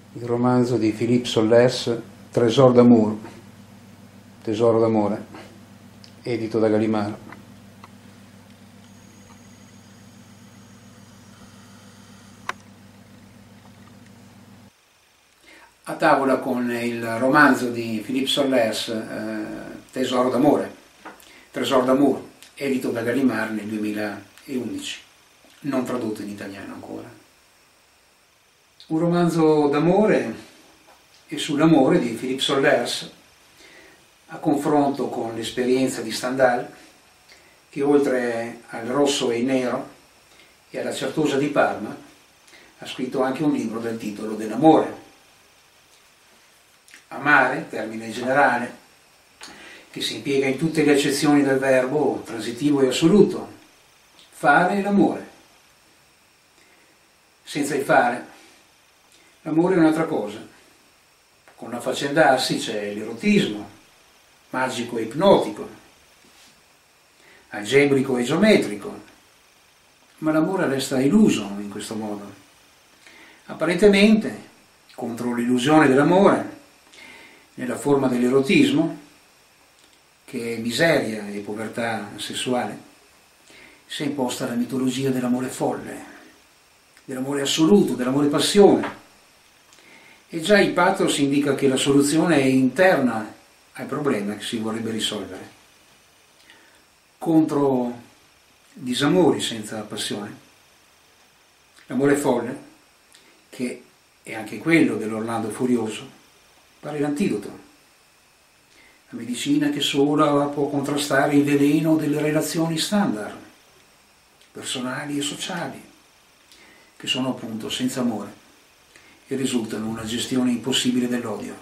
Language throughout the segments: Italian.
Il romanzo di Philippe Sollers, Trésor d'amour, Tesoro d'amore, edito da Gallimard. A tavola con il romanzo di Philippe Sollers, Tesoro d'amore, Trésor d'amour, edito da Gallimard nel 2011, non tradotto in italiano ancora. Un romanzo d'amore e sull'amore di Philippe Sollers, a confronto con l'esperienza di Stendhal, che oltre al Rosso e il Nero e alla Certosa di Parma ha scritto anche un libro dal titolo dell'amore. Amare, termine generale, che si impiega in tutte le accezioni del verbo transitivo e assoluto. Fare l'amore. Senza il fare, l'amore è un'altra cosa. Con l'affaccendarsi c'è l'erotismo, magico e ipnotico, algebrico e geometrico, ma l'amore resta illuso in questo modo. Apparentemente, contro l'illusione dell'amore, nella forma dell'erotismo, che è miseria e povertà sessuale, si è imposta la mitologia dell'amore folle, dell'amore assoluto, dell'amore passione. E già il pathos indica che la soluzione è interna al problema che si vorrebbe risolvere. Contro disamori senza passione, l'amore folle, che è anche quello dell'Orlando Furioso, pare l'antidoto. La medicina che sola può contrastare il veleno delle relazioni standard, personali e sociali, che sono appunto senza amore e risultano una gestione impossibile dell'odio.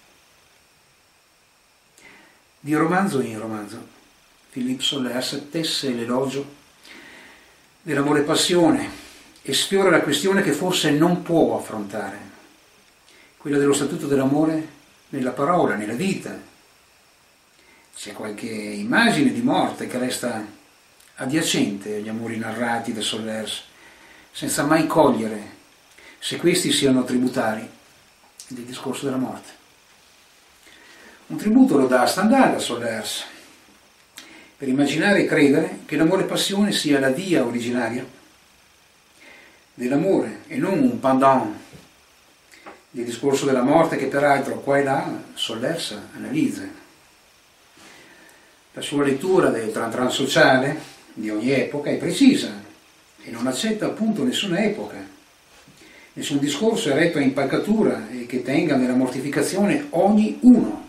Di romanzo in romanzo, Philippe Sollers tesse l'elogio dell'amore passione e sfiora la questione che forse non può affrontare, quella dello statuto dell'amore nella parola, nella vita. C'è qualche immagine di morte che resta adiacente agli amori narrati da Sollers, senza mai cogliere se questi siano tributari del discorso della morte. Un tributo lo dà Stendhal a Sollers, per immaginare e credere che l'amore passione sia la via originaria dell'amore e non un pendant del discorso della morte che peraltro qua e là Sollers analizza. La sua lettura del tran sociale di ogni epoca è precisa e non accetta appunto nessuna epoca. Nessun discorso è retto a impalcatura e che tenga nella mortificazione ogni uno.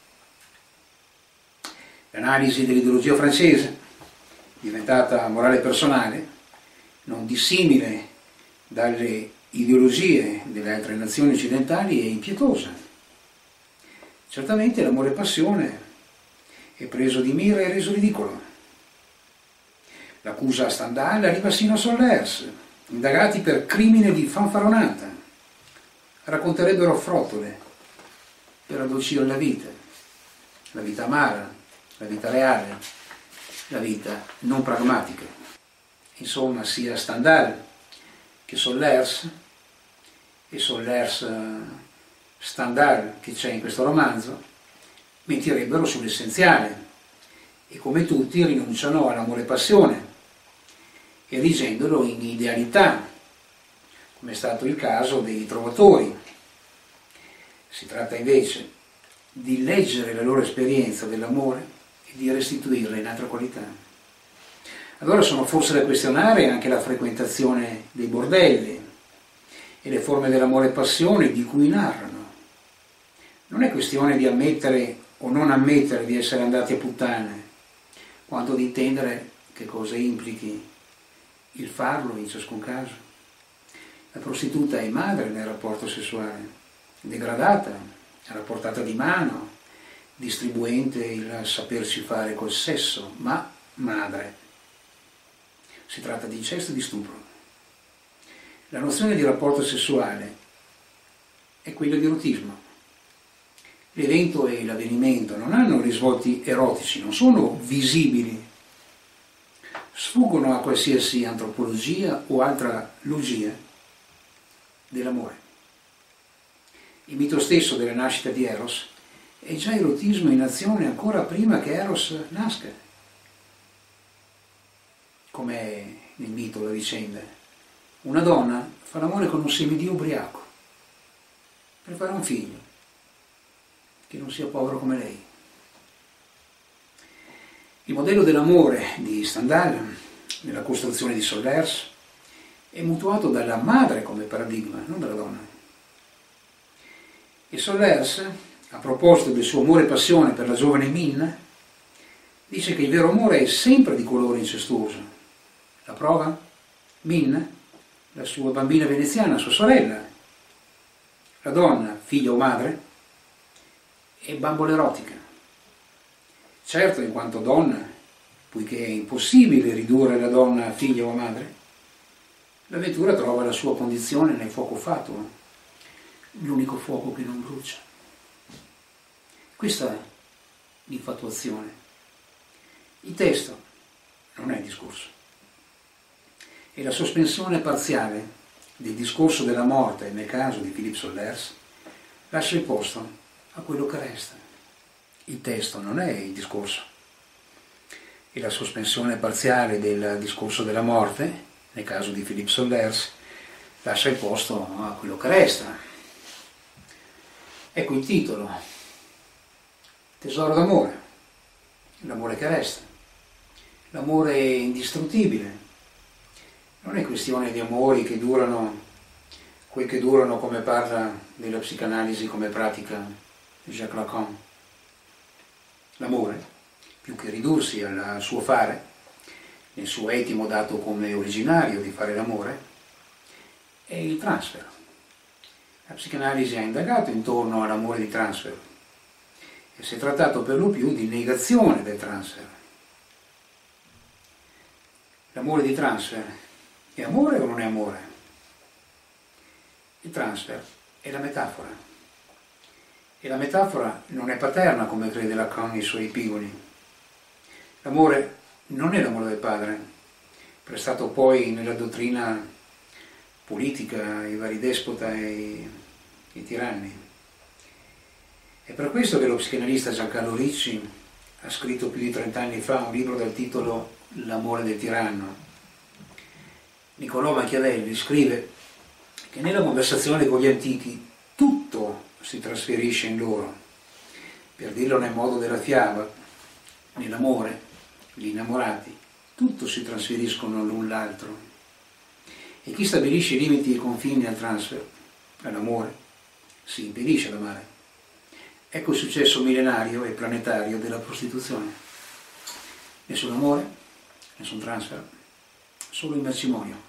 L'analisi dell'ideologia francese, diventata morale personale, non dissimile dalle ideologie delle altre nazioni occidentali, è impietosa. Certamente l'amore passione è preso di mira e reso ridicolo. L'accusa a Stendhal arriva sino a Sollers, indagati per crimine di fanfaronata. Racconterebbero frottole per addolcire la vita amara, la vita reale, la vita non pragmatica. Insomma, sia Stendhal che Sollers e Sollers-Stendhal che c'è in questo romanzo mentirebbero sull'essenziale e come tutti rinunciano all'amore passione, erigendolo in idealità, come è stato il caso dei trovatori. Si tratta invece di leggere la loro esperienza dell'amore e di restituirla in altra qualità. Allora sono forse da questionare anche la frequentazione dei bordelli e le forme dell'amore e passione di cui narrano. Non è questione di ammettere o non ammettere di essere andati a puttane, quanto di intendere che cosa implichi il farlo in ciascun caso. La prostituta è madre nel rapporto sessuale, degradata, alla portata di mano, distribuente il saperci fare col sesso, ma madre. Si tratta di incesto e di stupro. La nozione di rapporto sessuale è quella di erotismo. L'evento e l'avvenimento non hanno risvolti erotici, non sono visibili, sfuggono a qualsiasi antropologia o altra logia dell'amore. Il mito stesso della nascita di Eros è già erotismo in azione ancora prima che Eros nasca. Com'è nel mito la vicenda? Una donna fa l'amore con un semidio ubriaco per fare un figlio che non sia povero come lei. Il modello dell'amore di Stendhal, nella costruzione di Sollers, è mutuato dalla madre come paradigma, non dalla donna. E Sollers, a proposito del suo amore e passione per la giovane Minna, dice che il vero amore è sempre di colore incestuoso. La prova? Minna, la sua bambina veneziana, sua sorella. La donna, figlia o madre, è bambola erotica. Certo, in quanto donna, poiché è impossibile ridurre la donna a figlia o madre, l'avventura trova la sua condizione nel fuoco fatuo, l'unico fuoco che non brucia. Questa è l'infatuazione. Il testo non è il discorso. E la sospensione parziale del discorso della morte, nel caso di Philippe Sollers, lascia il posto a quello che resta. Il testo non è il discorso. E la sospensione parziale del discorso della morte, nel caso di Philippe Sollers, lascia il posto a quello che resta. Ecco il titolo: Tesoro d'amore, l'amore che resta, l'amore indistruttibile. Non è questione di amori che durano quel che durano, come parla della psicanalisi, come pratica Jacques Lacan. L'amore, più che ridursi al suo fare, nel suo etimo dato come originario di fare l'amore, è il transfer. La psicanalisi ha indagato intorno all'amore di transfer e si è trattato per lo più di negazione del transfer. L'amore di transfer è amore o non è amore? Il transfer è la metafora. E la metafora non è paterna come crede Lacan nei suoi epigoni. L'amore non è l'amore del padre, prestato poi nella dottrina politica ai vari despota e i tiranni. È per questo che lo psicanalista Giancarlo Ricci ha scritto più di 30 anni fa un libro dal titolo L'amore del tiranno. Niccolò Machiavelli scrive che nella conversazione con gli antichi tutto si trasferisce in loro. Per dirlo nel modo della fiaba, nell'amore, gli innamorati, tutto si trasferiscono l'un l'altro. E chi stabilisce i limiti e i confini al transfer, all'amore, si impedisce ad amare. Ecco il successo millenario e planetario della prostituzione. Nessun amore, nessun transfer, solo il mercimonio.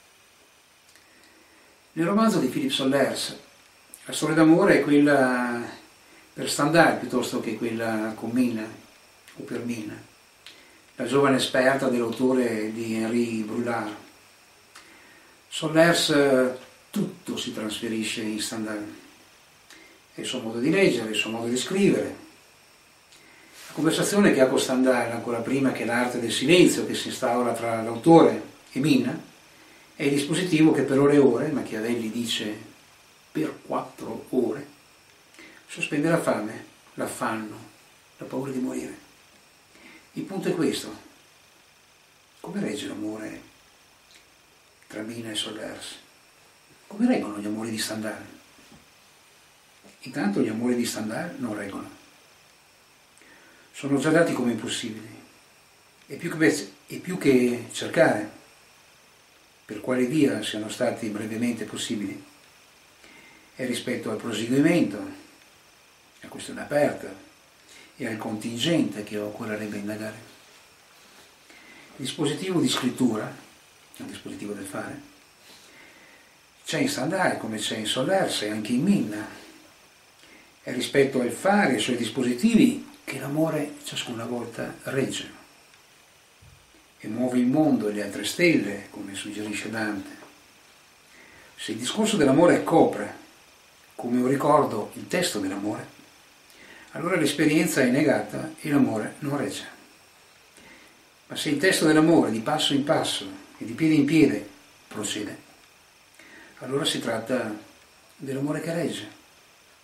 Nel romanzo di Philippe Sollers, la storia d'amore è quella per Stendhal piuttosto che quella con Minna o per Minna, la giovane esperta dell'autore di Henri Brulard. Sollers tutto si trasferisce in Stendhal. È il suo modo di leggere, il suo modo di scrivere. La conversazione che ha con Stendhal, ancora prima che l'arte del silenzio che si instaura tra l'autore e Minna, è il dispositivo che per ore e ore, Machiavelli dice per 4 ore, sospende la fame, l'affanno, la paura di morire. Il punto è questo: come regge l'amore tra Minna e Sollers? Come reggono gli amori di Stendhal? Intanto gli amori di Stendhal non reggono. Sono già dati come impossibili. E più che cercare per quale via siano stati brevemente possibili, è rispetto al proseguimento, a questione aperta e al contingente che occorrerebbe indagare. Il dispositivo di scrittura, è un dispositivo del fare, c'è in Stendhal come c'è in Sollers e anche in Minna. È rispetto al fare e ai suoi dispositivi che l'amore ciascuna volta regge e muove il mondo e le altre stelle, come suggerisce Dante. Se il discorso dell'amore copre, come un ricordo, il testo dell'amore, allora l'esperienza è negata e l'amore non regge. Ma se il testo dell'amore di passo in passo e di piede in piede procede, allora si tratta dell'amore che regge.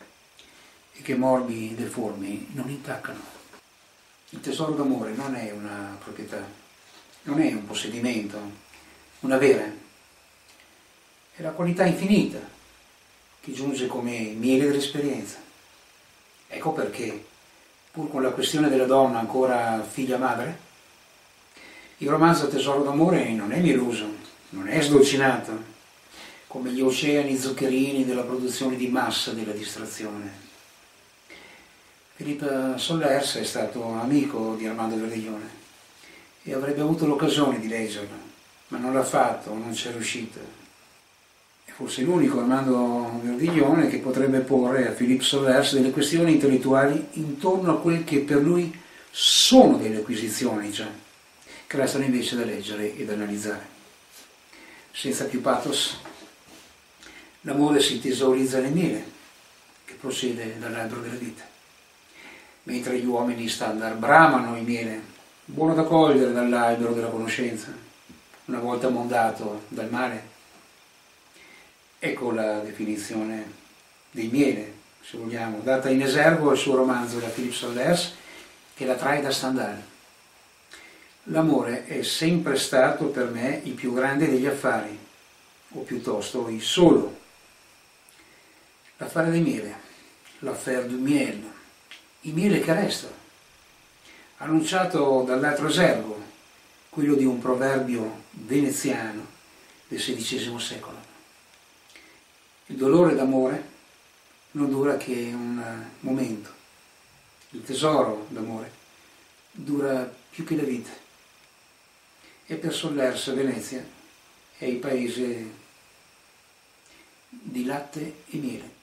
e che morbi deformi non intaccano. Il tesoro d'amore non è una proprietà, non è un possedimento, un avere, è la qualità infinita che giunge come miele dell'esperienza. Ecco perché, pur con la questione della donna ancora figlia-madre, il romanzo Tesoro d'amore non è mieloso, non è sdolcinato, come gli oceani zuccherini della produzione di massa della distrazione. Philippe Sollers è stato amico di Armando Verdiglione e avrebbe avuto l'occasione di leggerlo, ma non l'ha fatto, non c'è riuscito. È forse l'unico Armando Verdiglione che potrebbe porre a Philippe Sollers delle questioni intellettuali intorno a quel che per lui sono delle acquisizioni già, che restano invece da leggere e da analizzare. Senza più pathos, l'amore si tesaurizza nel miele, che procede dall'albero della vita. Mentre gli uomini standard bramano il miele, buono da cogliere dall'albero della conoscenza, una volta mondato dal mare. Ecco la definizione del miele, se vogliamo, data in esergo al suo romanzo da Philippe Sollers, che la trae da Stendhal. L'amore è sempre stato per me il più grande degli affari, o piuttosto il solo. L'affare del miele, l'affaire du miel, il miele che resta, annunciato dall'altro esergo, quello di un proverbio veneziano del XVI secolo. Il dolore d'amore non dura che un momento, il tesoro d'amore dura più che la vita. E per Sollers Venezia è il paese di latte e miele.